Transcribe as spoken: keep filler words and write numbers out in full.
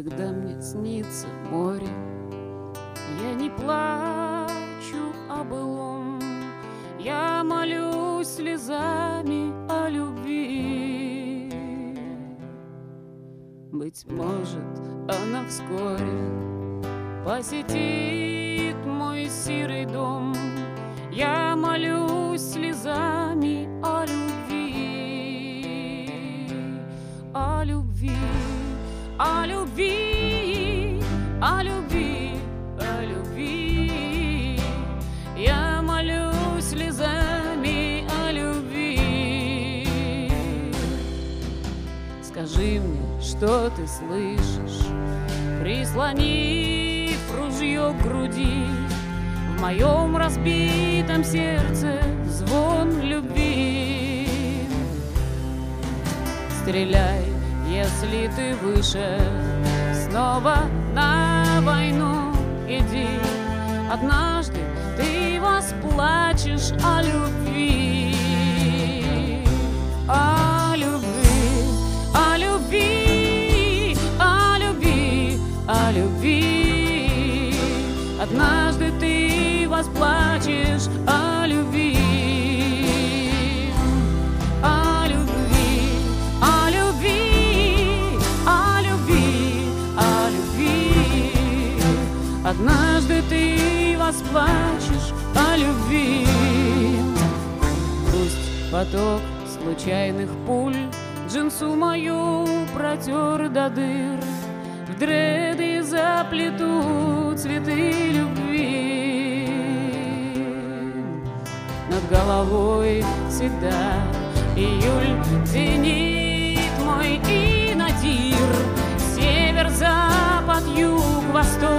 когда мне снится море. Я не плачу о былом, я молюсь слезами о любви. Быть может, она вскоре посетит мой серый дом. Я молюсь слезами о любви, о любви, о любви, о любви, о любви. Я молюсь слезами о любви. Скажи мне, что ты слышишь, прислонив ружье к груди. В моем разбитом сердце звон любви. Стреляй, если ты вышел снова на войну, иди. Однажды ты восплачешь о любви, о любви, о любви, о любви, о любви. Однажды ты восплачешь о любви, о любви, о любви, о любви, о любви. Однажды ты восплачешь о любви. Пусть поток случайных пуль джинсу мою протер до дыр, в дреды заплетут цветы любви. Над головой всегда июль зенит мой и надир. Север, запад, юг, восток.